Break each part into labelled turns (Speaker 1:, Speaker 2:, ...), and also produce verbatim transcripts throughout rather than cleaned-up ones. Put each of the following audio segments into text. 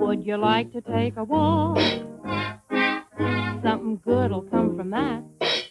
Speaker 1: Would you like to take a walk? Something good'll come from that.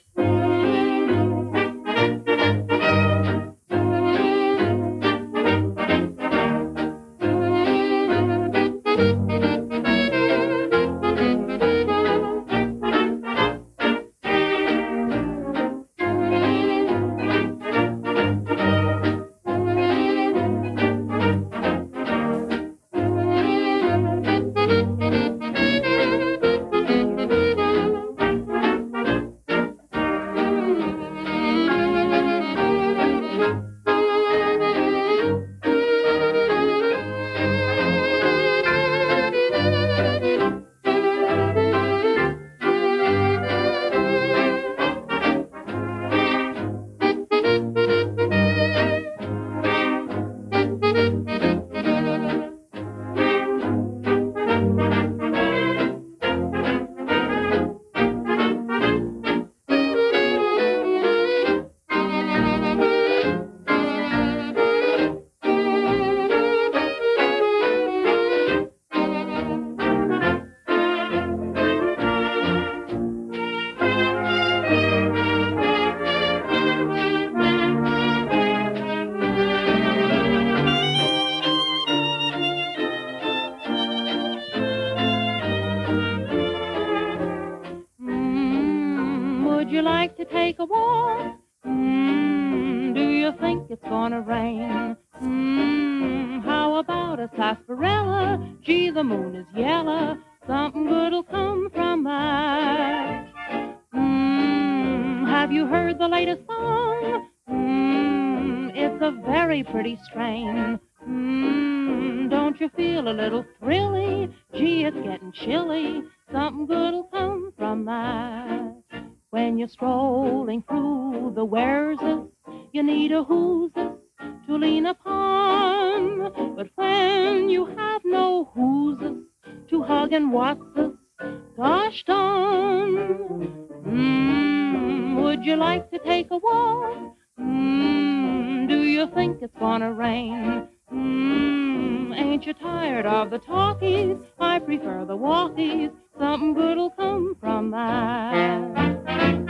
Speaker 1: Would you like to take a walk? Mm, do you think it's gonna rain? Mm, how about a sarsaparilla? Gee, the moon is yellow. Something good'll come from that. Mm, have you heard the latest song? Mm, it's a very pretty strain. Mm, don't you feel a little thrilly? Gee, it's getting chilly. Something good'll come from that. When you're strolling through the where's-this, you need a who's-this to lean upon. But when you have no who's-this to hug and what's-this, gosh darn. Mm, would you like to take a walk? Mm, do you think it's gonna rain? Mm, ain't you tired of the talkies? I prefer the walkies. Something good'll come from that.